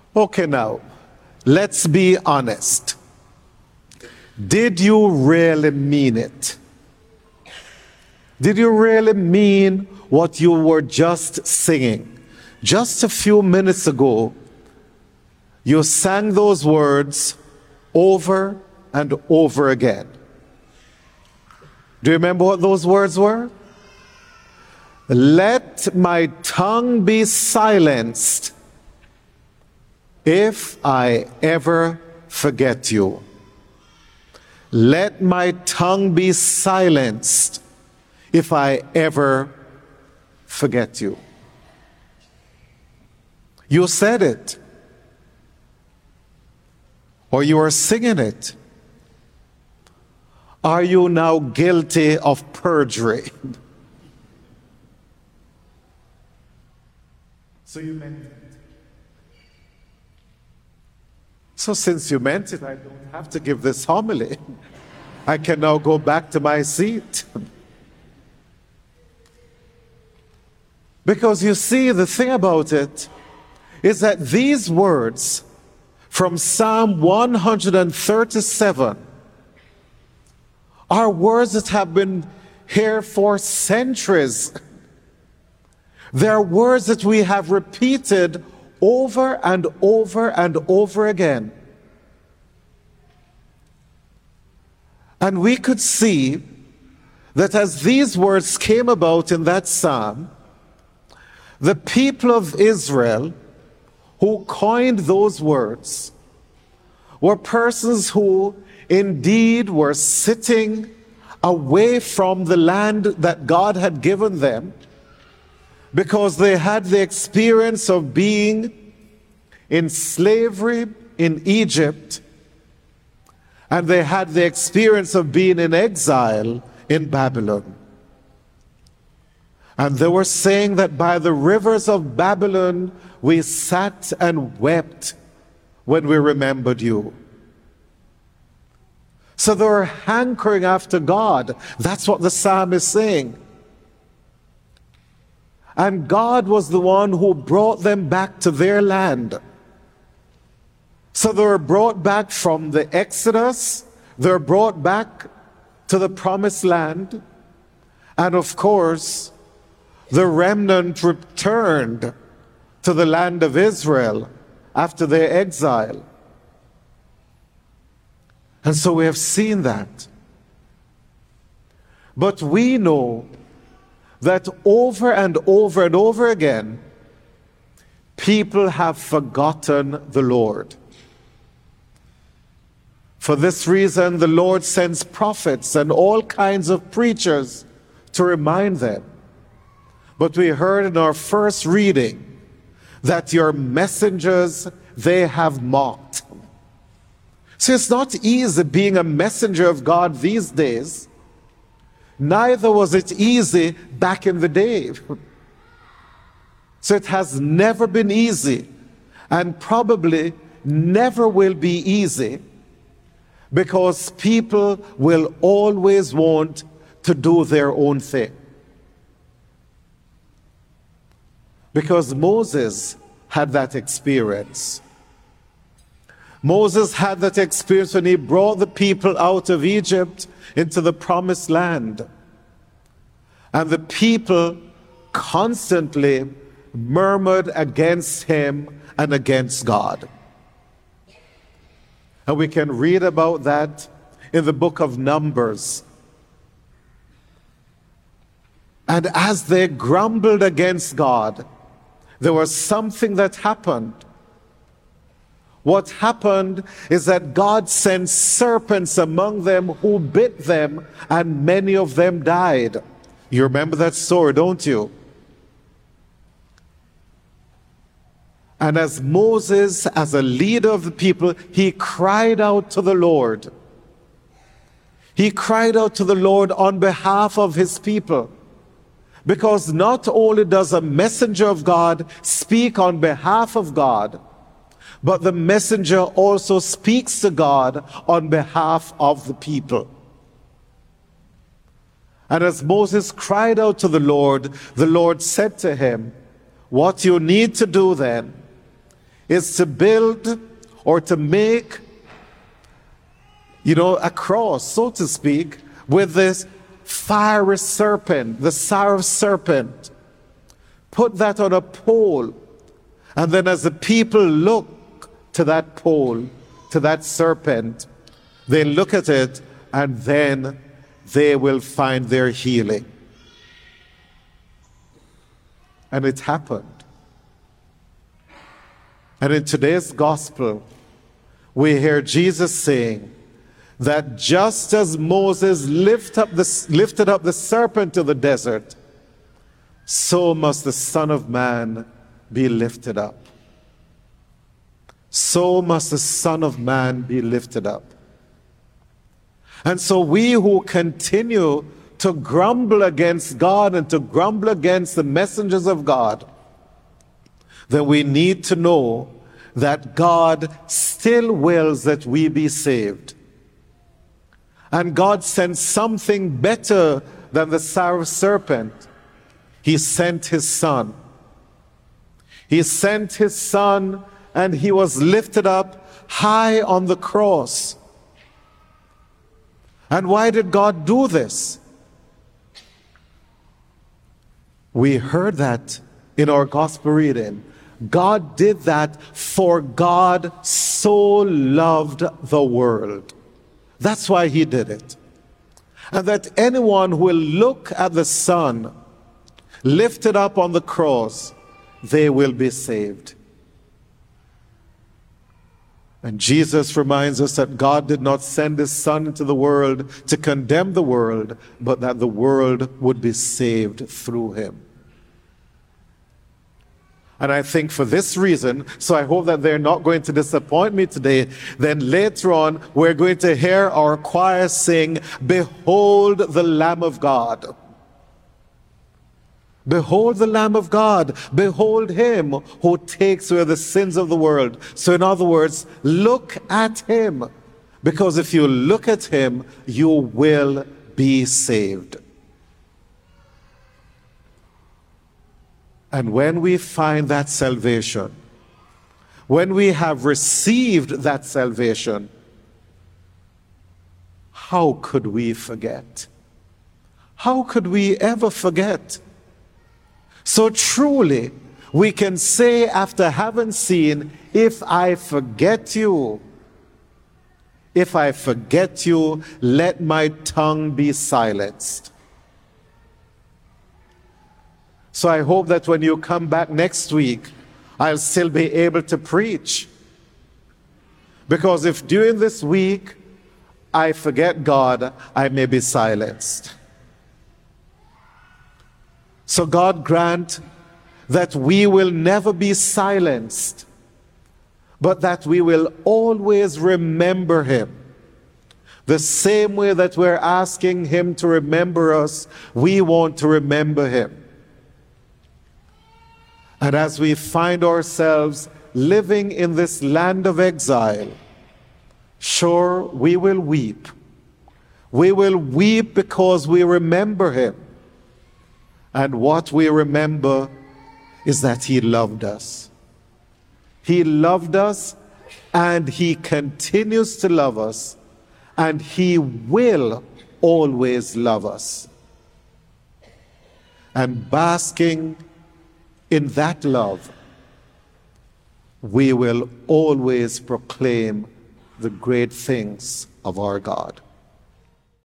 Okay, now, let's be honest. Did you really mean it? Did you really mean what you were just singing? Just a few minutes ago, you sang those words over and over again. Do you remember what those words were? Let my tongue be silenced if I ever forget you. Let my tongue be silenced if I ever forget you. You said it, or you are singing it. Are you now guilty of perjury? So you meant it. So since you meant it, I don't have to give this homily. I can now go back to my seat. Because you see, the thing about it is that these words from Psalm 137 are words that have been here for centuries. They're words that we have repeated over and over and over again. And we could see that as these words came about in that psalm, the people of Israel who coined those words were persons who indeed were sitting away from the land that God had given them, because they had the experience of being in slavery in Egypt, and they had the experience of being in exile in Babylon. And they were saying that by the rivers of Babylon we sat and wept when we remembered you. So they were hankering after God. That's what the psalm is saying. And God was the one who brought them back to their land. So they were brought back from the Exodus, they were brought back to the promised land, and of course, the remnant returned to the land of Israel after their exile. And so we have seen that. But we know that over and over and over again, people have forgotten the Lord. For this reason, the Lord sends prophets and all kinds of preachers to remind them. But we heard in our first reading that your messengers they have mocked. So it's not easy being a messenger of God these days. Neither was it easy back in the day. So it has never been easy, and probably never will be easy, because people will always want to do their own thing. Because Moses had that experience. Moses had that experience when he brought the people out of Egypt into the promised land. And the people constantly murmured against him and against God. And we can read about that in the book of Numbers. And as they grumbled against God, there was something that happened. What happened is that God sent serpents among them who bit them, and many of them died. You remember that story, don't you? And as Moses, as a leader of the people, he cried out to the Lord. He cried out to the Lord on behalf of his people. Because not only does a messenger of God speak on behalf of God, but the messenger also speaks to God on behalf of the people. And as Moses cried out to the Lord said to him, what you need to do then is to build or to make, a cross, so to speak, with this fiery serpent, the sour serpent. Put that on a pole. And then as the people look to that pole, to that serpent, they look at it and then they will find their healing. And it happened. And in today's gospel, we hear Jesus saying that just as Moses lifted up the serpent to the desert, so must the Son of Man be lifted up. So must the Son of Man be lifted up. And so we who continue to grumble against God and to grumble against the messengers of God, then we need to know that God still wills that we be saved. And God sent something better than the sour serpent. He sent his Son. He sent his Son, and he was lifted up high on the cross. And why did God do this? We heard that in our gospel reading. God did that for God so loved the world. That's why he did it. And that anyone who will look at the Son lifted up on the cross, they will be saved. And Jesus reminds us that God did not send his Son into the world to condemn the world, but that the world would be saved through him. And I think for this reason, so I hope that they're not going to disappoint me today, then later on we're going to hear our choir sing, "Behold the Lamb of God." Behold the Lamb of God. Behold him who takes away the sins of the world. So in other words, look at him. Because if you look at him, you will be saved. And when we find that salvation, when we have received that salvation, how could we forget? How could we ever forget? So truly, we can say after having seen, if I forget you, let my tongue be silenced. So I hope that when you come back next week, I'll still be able to preach. Because if during this week I forget God, I may be silenced. So God grant that we will never be silenced, but that we will always remember him. The same way that we're asking him to remember us, we want to remember him. And as we find ourselves living in this land of exile, sure, we will weep. We will weep because we remember him. And what we remember is that he loved us. He loved us, and he continues to love us, and he will always love us. And basking in that love, we will always proclaim the great things of our God.